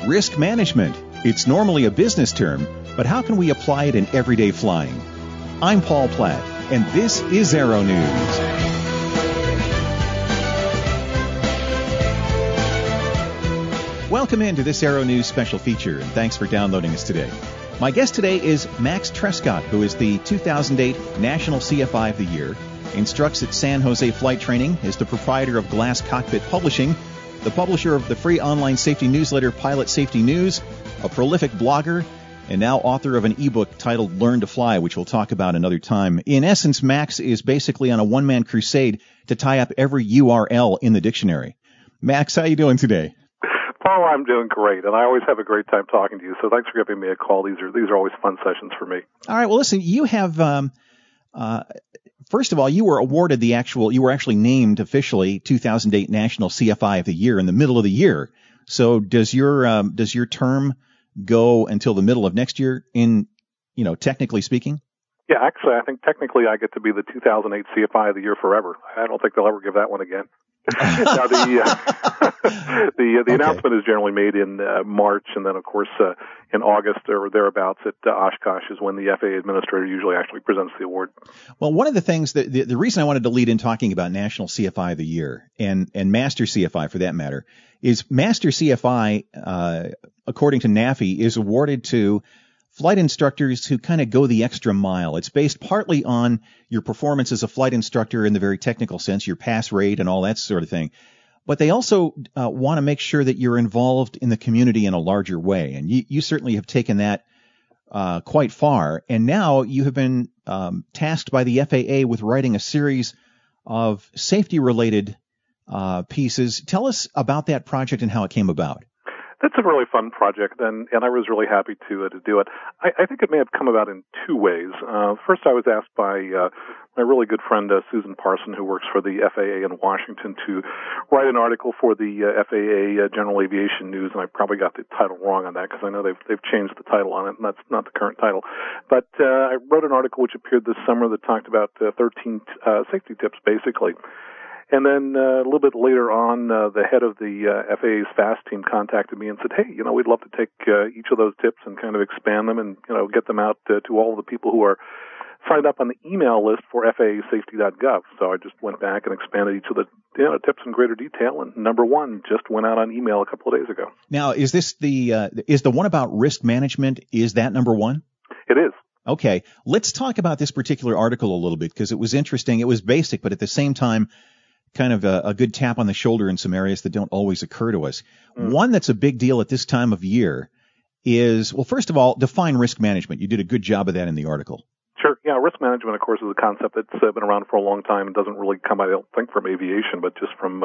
Risk management. It's normally a business term, but how can we apply it in everyday flying? I'm Paul Platt, and this is Aero News. Welcome into this Aero News special feature, and thanks for downloading us today. My guest today is Max Trescott, who is the 2008 National CFI of the Year, instructs at San Jose Flight Training, is the proprietor of Glass Cockpit Publishing, the publisher of the free online safety newsletter Pilot Safety News, a prolific blogger, and now author of an ebook titled Learn to Fly, which we'll talk about another time. In essence, Max is basically on a one-man crusade to tie up every URL in the dictionary. Max, how you doing today? Paul, I'm doing great, and I always have a great time talking to you, so thanks for giving me a call. These are always fun sessions for me. All right, well, listen, you have... First of all, you were actually named officially 2008 National CFI of the Year in the middle of the year. So does your term go until the middle of next year technically speaking? Yeah, actually, I think technically I get to be the 2008 CFI of the Year forever. I don't think they'll ever give that one again. Now, the announcement is generally made in March, and then, of course, in August or thereabouts at Oshkosh is when the FAA administrator usually actually presents the award. Well, one of the things that the reason I wanted to lead in talking about National CFI of the Year and Master CFI for that matter is Master CFI, according to NAFI, is awarded to flight instructors who kind of go the extra mile. It's based partly on your performance as a flight instructor in the very technical sense, your pass rate and all that sort of thing. But they also want to make sure that you're involved in the community in a larger way. And you certainly have taken that quite far. And now you have been tasked by the FAA with writing a series of safety-related pieces. Tell us about that project and how it came about. That's a really fun project, and I was really happy to do it. I think it may have come about in two ways. First, I was asked by my really good friend Susan Parson, who works for the FAA in Washington, to write an article for the FAA General Aviation News, and I probably got the title wrong on that because I know they've changed the title on it, and that's not the current title. But I wrote an article which appeared this summer that talked about 13 safety tips, basically. And then a little bit later on, the head of the FAA's FAST team contacted me and said, hey, we'd love to take each of those tips and kind of expand them and, get them out to all the people who are signed up on the email list for FAAsafety.gov. So I just went back and expanded each of the tips in greater detail, and number one just went out on email a couple of days ago. Now, is the one about risk management, is that number one? It is. Okay. Let's talk about this particular article a little bit because it was interesting. It was basic, but at the same time, kind of a good tap on the shoulder in some areas that don't always occur to us. One that's a big deal at this time of year is, well, first of all, define risk management. You did a good job of that in the article. Sure. Yeah, risk management, of course, is a concept that's been around for a long time and doesn't really come, I don't think, from aviation, but just from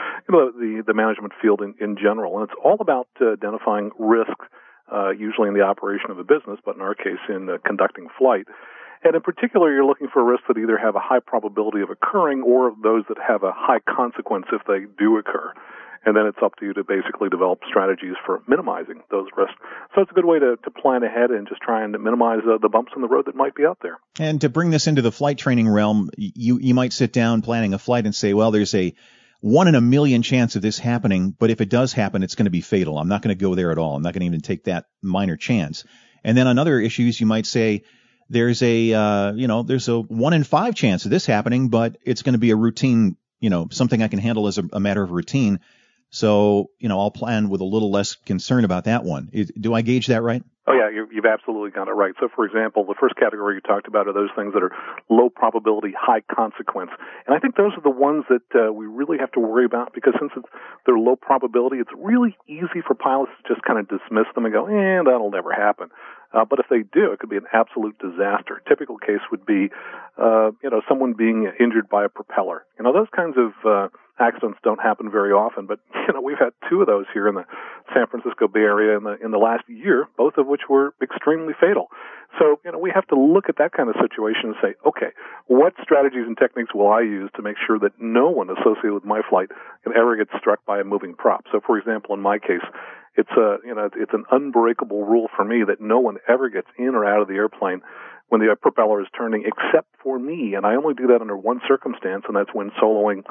the management field in general. And it's all about identifying risk, usually in the operation of a business, but in our case, in conducting flight. And in particular, you're looking for risks that either have a high probability of occurring or those that have a high consequence if they do occur. And then it's up to you to basically develop strategies for minimizing those risks. So it's a good way to plan ahead and just try and minimize the bumps in the road that might be out there. And to bring this into the flight training realm, you might sit down planning a flight and say, well, there's a 1 in a million chance of this happening, but if it does happen, it's going to be fatal. I'm not going to go there at all. I'm not going to even take that minor chance. And then on other issues, you might say, there's a 1 in 5 chance of this happening, but it's going to be a routine, something I can handle as a matter of routine. So, I'll plan with a little less concern about that one. Do I gauge that right? Oh, yeah, you've absolutely got it right. So, for example, the first category you talked about are those things that are low probability, high consequence. And I think those are the ones that we really have to worry about because since they're low probability, it's really easy for pilots to just kind of dismiss them and go, that'll never happen. But if they do, it could be an absolute disaster. A typical case would be, someone being injured by a propeller. Those kinds of accidents don't happen very often, but we've had 2 of those here in the San Francisco Bay Area in the last year, both of which were extremely fatal. So we have to look at that kind of situation and say, okay, what strategies and techniques will I use to make sure that no one associated with my flight can ever get struck by a moving prop? So, for example, in my case, it's an unbreakable rule for me that no one ever gets in or out of the airplane when the propeller is turning except for me, and I only do that under one circumstance, and that's when soloing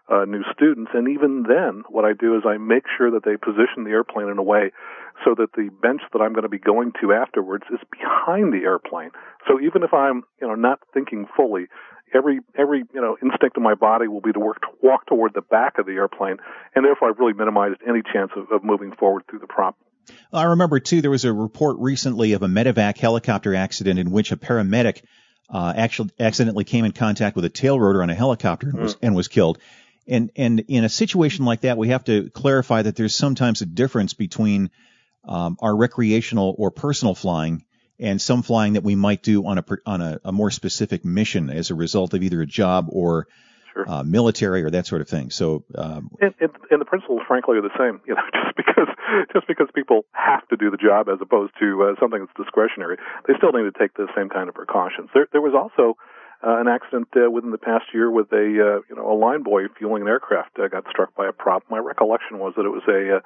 new students. And even then, what I do is I make sure that they position the airplane in a way so that the bench that I'm going to be going to afterwards is behind the airplane. So even if I'm, not thinking fully, every instinct of my body will be to walk toward the back of the airplane, and therefore I've really minimized any chance of moving forward through the prop. I remember, too, there was a report recently of a medevac helicopter accident in which a paramedic actually accidentally came in contact with a tail rotor on a helicopter and was killed. And in a situation like that, we have to clarify that there's sometimes a difference between our recreational or personal flying and some flying that we might do on a more specific mission as a result of either a job or military or that sort of thing. So, and the principles, frankly, are the same. Just because people have to do the job as opposed to something that's discretionary, they still need to take the same kind of precautions. There was also an accident within the past year with a line boy fueling an aircraft got struck by a prop. My recollection was that it was a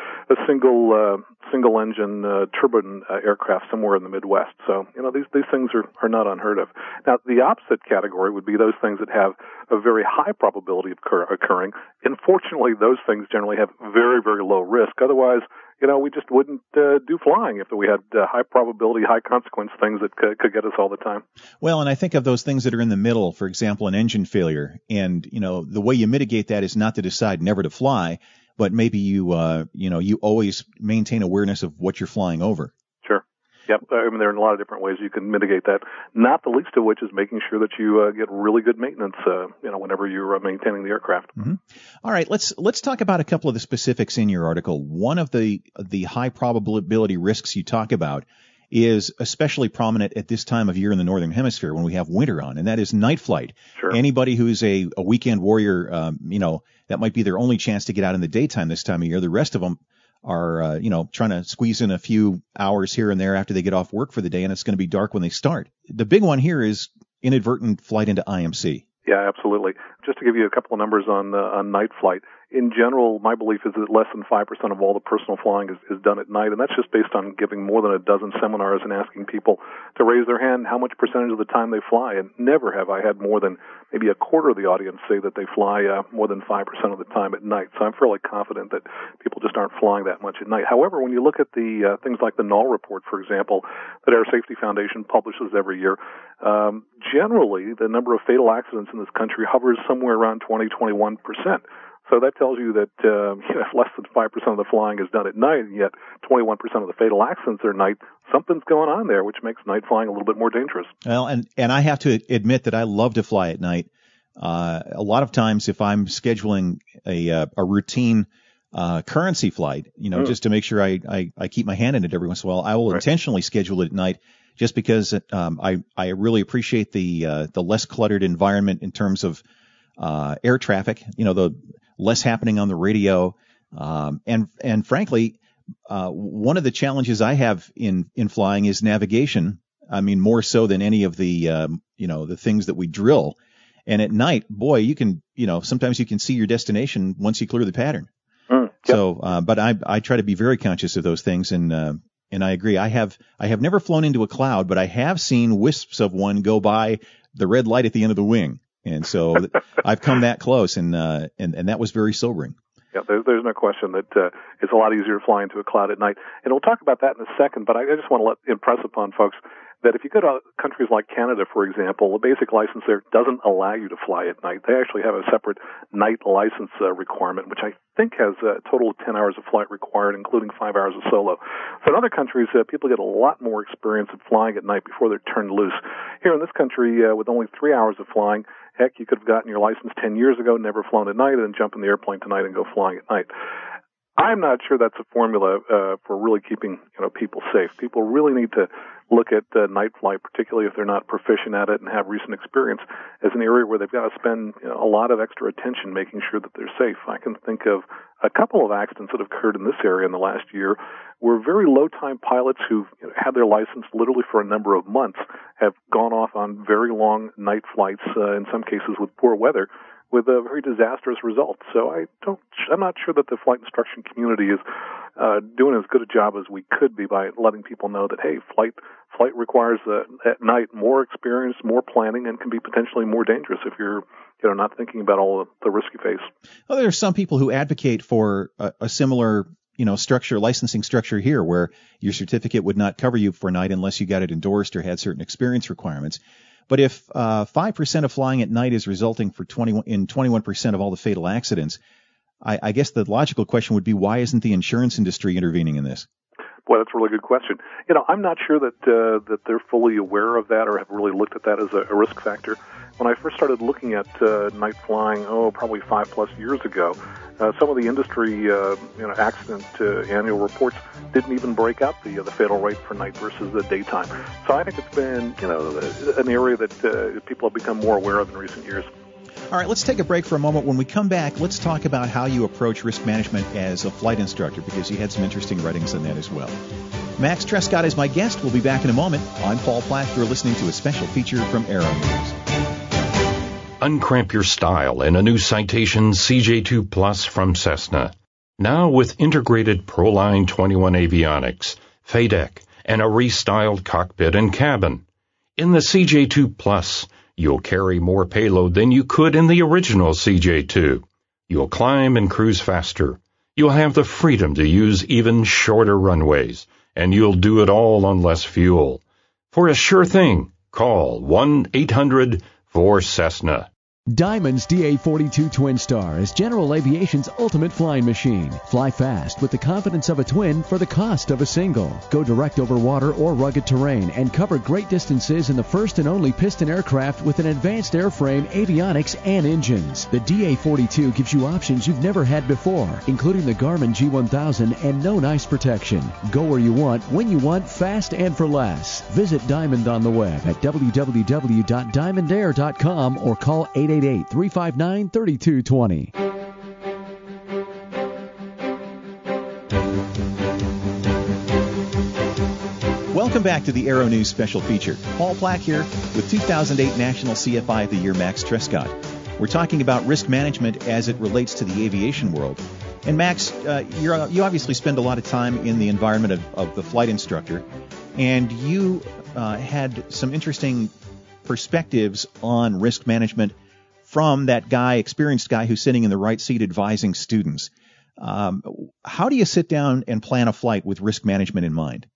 single engine turbine aircraft somewhere in the Midwest. So these things are not unheard of. Now the opposite category would be those things that have a very high probability of occurring. Unfortunately, those things generally have very, very low risk. Otherwise, we just wouldn't do flying if we had high probability, high consequence things that could get us all the time. Well, and I think of those things that are in the middle, for example, an engine failure. And, the way you mitigate that is not to decide never to fly, but maybe you always maintain awareness of what you're flying over. Sure. Yep. There are a lot of different ways you can mitigate that, not the least of which is making sure that you get really good maintenance, whenever you're maintaining the aircraft. Mm-hmm. All right. Let's talk about a couple of the specifics in your article. One of the high probability risks you talk about is especially prominent at this time of year in the Northern Hemisphere when we have winter on, and that is night flight. Sure. Anybody who's a weekend warrior, that might be their only chance to get out in the daytime this time of year. The rest of them are, trying to squeeze in a few hours here and there after they get off work for the day, and it's going to be dark when they start. The big one here is inadvertent flight into IMC. Yeah, absolutely. Just to give you a couple of numbers on night flight, in general, my belief is that less than 5% of all the personal flying is done at night, and that's just based on giving more than a dozen seminars and asking people to raise their hand how much percentage of the time they fly, and never have I had more than maybe a quarter of the audience say that they fly more than 5% of the time at night. So I'm fairly confident that people just aren't flying that much at night. However, when you look at the things like the Null Report, for example, that Air Safety Foundation publishes every year, generally the number of fatal accidents in this country hovers somewhere around 20-21%. So that tells you that if less than 5% of the flying is done at night, and yet 21% of the fatal accidents are at night, something's going on there, which makes night flying a little bit more dangerous. Well, and I have to admit that I love to fly at night. A lot of times if I'm scheduling a routine currency flight, just to make sure I keep my hand in it every once in a while, I will intentionally schedule it at night just because I really appreciate the less cluttered environment in terms of air traffic, the less happening on the radio. And frankly, one of the challenges I have in flying is navigation. I mean, more so than any of the, the things that we drill. And at night, boy, you can, sometimes you can see your destination once you clear the pattern. Yep. So, but I try to be very conscious of those things. And I agree. I have never flown into a cloud, but I have seen wisps of one go by the red light at the end of the wing. And so I've come that close, and that was very sobering. Yeah, there's no question that it's a lot easier to fly into a cloud at night. And we'll talk about that in a second, but I just want to impress upon folks that if you go to countries like Canada, for example, the basic license there doesn't allow you to fly at night. They actually have a separate night license requirement, which I think has a total of 10 hours of flight required, including 5 hours of solo. So in other countries, people get a lot more experience of flying at night before they're turned loose. Here in this country, with only 3 hours of flying, heck, you could have gotten your license 10 years ago, never flown at night, and then jump in the airplane tonight and go flying at night. I'm not sure that's a formula for really keeping people safe. People really need to look at night flight, particularly if they're not proficient at it and have recent experience, as an area where they've got to spend a lot of extra attention making sure that they're safe. I can think of a couple of accidents that have occurred in this area in the last year where very low-time pilots who've had their license literally for a number of months have gone off on very long night flights, in some cases with poor weather, with very disastrous results. So I'm not sure that the flight instruction community is doing as good a job as we could be by letting people know that, hey, flight requires at night more experience, more planning, and can be potentially more dangerous if you're not thinking about all of the risk you face. Well, there are some people who advocate for a similar licensing structure here, where your certificate would not cover you for night unless you got it endorsed or had certain experience requirements. But if 5% of flying at night is resulting in 21% of all the fatal accidents, I guess the logical question would be, why isn't the insurance industry intervening in this? Boy, that's a really good question. I'm not sure that they're fully aware of that or have really looked at that as a risk factor. When I first started looking at night flying, probably 5+ years ago, some of the industry accident annual reports didn't even break out the fatal rate for night versus the daytime. So I think it's been an area that people have become more aware of in recent years. All right, let's take a break for a moment. When we come back, let's talk about how you approach risk management as a flight instructor, because you had some interesting writings on that as well. Max Trescott is my guest. We'll be back in a moment. I'm Paul Platt. You're listening to a special feature from Aero News. Uncramp your style in a new Citation CJ2 Plus from Cessna. Now with integrated Proline 21 avionics, FADEC, and a restyled cockpit and cabin. In the CJ2 Plus, you'll carry more payload than you could in the original CJ2. You'll climb and cruise faster. You'll have the freedom to use even shorter runways, and you'll do it all on less fuel. For a sure thing, call 1-800-4Cessna. Diamond's DA-42 Twin Star is General Aviation's ultimate flying machine. Fly fast with the confidence of a twin for the cost of a single. Go direct over water or rugged terrain and cover great distances in the first and only piston aircraft with an advanced airframe, avionics, and engines. The DA-42 gives you options you've never had before, including the Garmin G1000 and no ice protection. Go where you want, when you want, fast and for less. Visit Diamond on the web at www.diamondair.com or call 888-359-3220. Welcome back to the Aero News special feature. Paul Platt here with 2008 National CFI of the Year Max Trescott. We're talking about risk management as it relates to the aviation world. And Max, you obviously spend a lot of time in the environment of the flight instructor, and you had some interesting perspectives on risk management from that experienced guy who's sitting in the right seat advising students. How do you sit down and plan a flight with risk management in mind?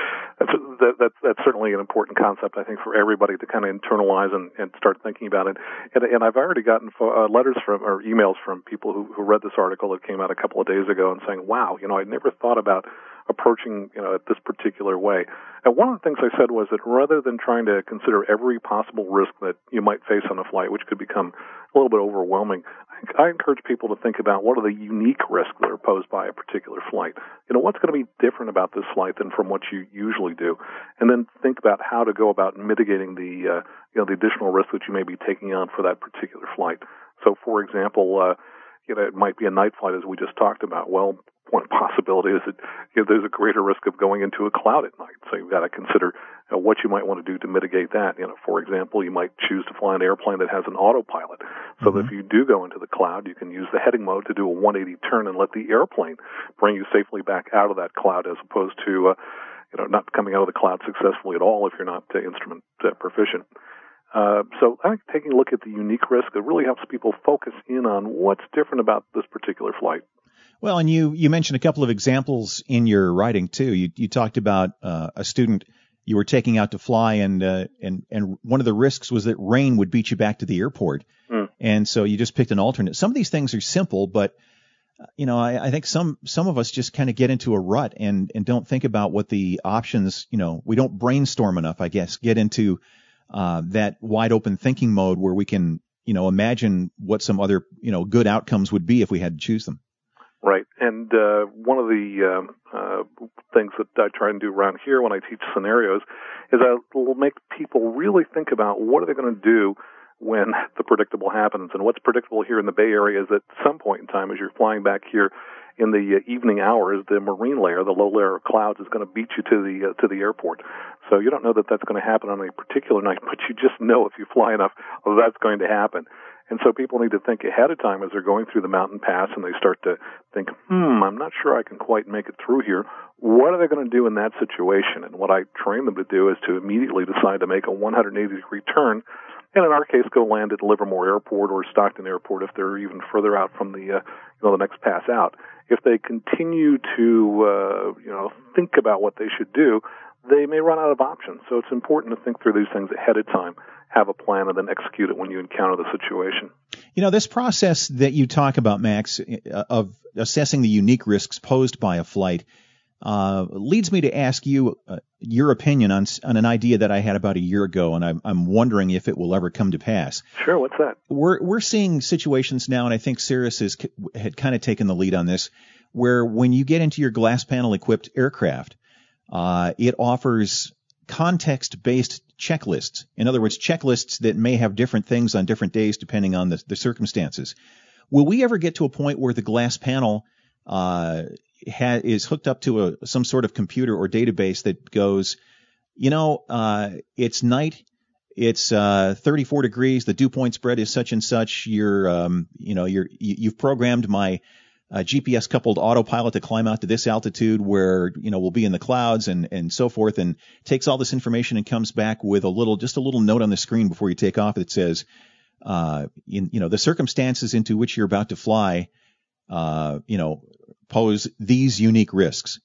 That's certainly an important concept, I think, for everybody to kind of internalize and start thinking about it. And I've already gotten letters or emails from people who read this article that came out a couple of days ago and saying, wow, I never thought about approaching, it this particular way. And one of the things I said was that rather than trying to consider every possible risk that you might face on a flight, which could become a little bit overwhelming, I encourage people to think about what are the unique risks that are posed by a particular flight. What's going to be different about this flight than from what you usually do? And then think about how to go about mitigating the additional risk that you may be taking on for that particular flight. So, for example, it might be a night flight, as we just talked about. Well, one possibility is that there's a greater risk of going into a cloud at night. So you've got to consider what you might want to do to mitigate that. For example, you might choose to fly an airplane that has an autopilot. So that if you do go into the cloud, you can use the heading mode to do a 180 turn and let the airplane bring you safely back out of that cloud, as opposed to not coming out of the cloud successfully at all if you're not instrument proficient. So I think taking a look at the unique risk, it really helps people focus in on what's different about this particular flight. Well, and you mentioned a couple of examples in your writing too. You talked about a student you were taking out to fly, and one of the risks was that rain would beat you back to the airport, and so you just picked an alternate. Some of these things are simple, but I think some of us just kind of get into a rut and don't think about what the options. We don't brainstorm enough, I guess. Get into that wide open thinking mode where we can imagine what some other good outcomes would be if we had to choose them. Right, and one of the things that I try and do around here when I teach scenarios is I will make people really think about what are they going to do when the predictable happens. And what's predictable here in the Bay Area is at some point in time, as you're flying back here in the evening hours, the marine layer, the low layer of clouds, is going to beat you to the airport. So you don't know that that's going to happen on a particular night, but you just know if you fly enough, that's going to happen. And so people need to think ahead of time as they're going through the mountain pass and they start to think, I'm not sure I can quite make it through here. What are they going to do in that situation? And what I train them to do is to immediately decide to make a 180-degree turn, and in our case, go land at Livermore Airport or Stockton Airport if they're even further out from the the next pass out. If they continue to think about what they should do, they may run out of options. So it's important to think through these things ahead of time, have a plan, and then execute it when you encounter the situation. This process that you talk about, Max, of assessing the unique risks posed by a flight, leads me to ask you your opinion on an idea that I had about a year ago, and I'm wondering if it will ever come to pass. Sure, what's that? We're seeing situations now, and I think Cirrus had kind of taken the lead on this, where when you get into your glass panel equipped aircraft, it offers context-based checklists. In other words, checklists that may have different things on different days depending on the circumstances. Will we ever get to a point where the glass panel is hooked up to some sort of computer or database that goes, it's night, it's 34 degrees, the dew point spread is such and such, you've programmed my GPS coupled autopilot to climb out to this altitude where, we'll be in the clouds and so forth, and takes all this information and comes back with just a little note on the screen before you take off that says, the circumstances into which you're about to fly, pose these unique risks.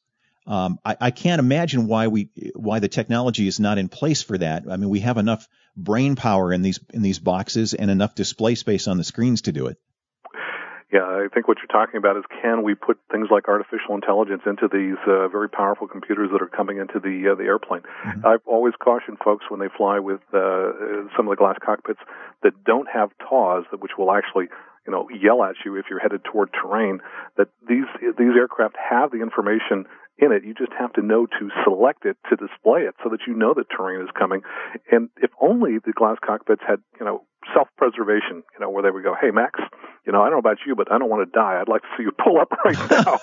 I can't imagine why the technology is not in place for that. I mean, we have enough brain power in these boxes and enough display space on the screens to do it. Yeah, I think what you're talking about is, can we put things like artificial intelligence into these very powerful computers that are coming into the airplane? Mm-hmm. I've always cautioned folks when they fly with some of the glass cockpits that don't have TAWs, which will actually yell at you if you're headed toward terrain, that these aircraft have the information in it. You just have to know to select it to display it so that you know that terrain is coming. And if only the glass cockpits had, self-preservation, where they would go, hey, Max, I don't know about you, but I don't want to die. I'd like to see you pull up right now.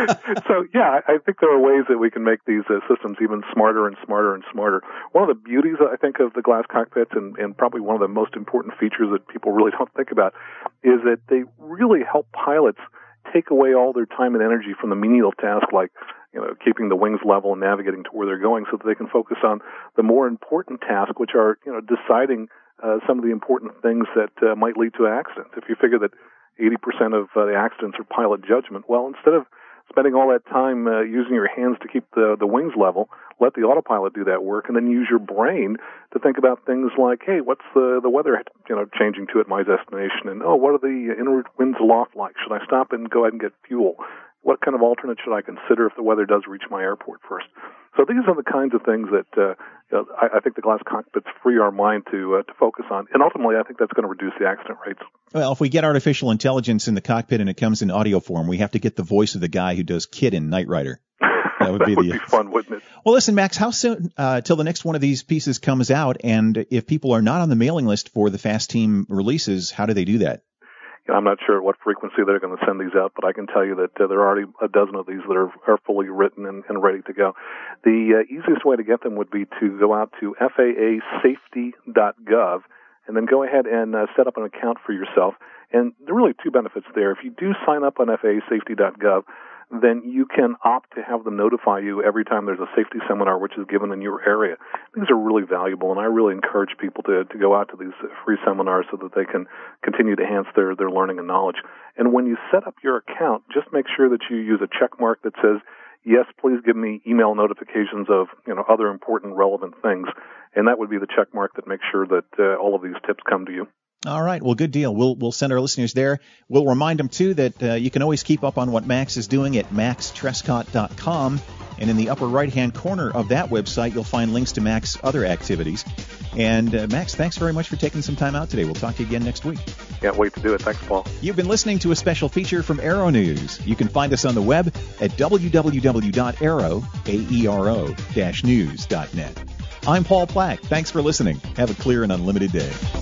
So, yeah, I think there are ways that we can make these systems even smarter and smarter and smarter. One of the beauties, I think, of the glass cockpits, and probably one of the most important features that people really don't think about, is that they really help pilots take away all their time and energy from the menial task like keeping the wings level and navigating to where they're going, so that they can focus on the more important tasks, which are, deciding some of the important things that might lead to accidents. If you figure that 80% of the accidents are pilot judgment, well, instead of spending all that time using your hands to keep the wings level, let the autopilot do that work, and then use your brain to think about things like, hey, what's the weather changing to at my destination, and what are the inward winds aloft like? Should I stop and go ahead and get fuel? What kind of alternate should I consider if the weather does reach my airport first? So these are the kinds of things that I think the glass cockpits free our mind to focus on. And ultimately, I think that's going to reduce the accident rates. Well, if we get artificial intelligence in the cockpit and it comes in audio form, we have to get the voice of the guy who does Kid in Knight Rider. That would be fun, wouldn't it? Well, listen, Max, how soon till the next one of these pieces comes out? And if people are not on the mailing list for the Fast Team releases, how do they do that? I'm not sure at what frequency they're going to send these out, but I can tell you that there are already a dozen of these that are fully written and ready to go. The easiest way to get them would be to go out to FAAsafety.gov and then go ahead and set up an account for yourself. And there are really two benefits there. If you do sign up on FAAsafety.gov, then you can opt to have them notify you every time there's a safety seminar which is given in your area. These are really valuable, and I really encourage people to go out to these free seminars so that they can continue to enhance their learning and knowledge. And when you set up your account, just make sure that you use a check mark that says, yes, please give me email notifications of other important relevant things. And that would be the check mark that makes sure that all of these tips come to you. All right. Well, good deal. We'll send our listeners there. We'll remind them, too, that you can always keep up on what Max is doing at maxtrescott.com. And in the upper right-hand corner of that website, you'll find links to Max's other activities. And, Max, thanks very much for taking some time out today. We'll talk to you again next week. Can't wait to do it. Thanks, Paul. You've been listening to a special feature from Aero News. You can find us on the web at www.aero-news.net. I'm Paul Plack. Thanks for listening. Have a clear and unlimited day.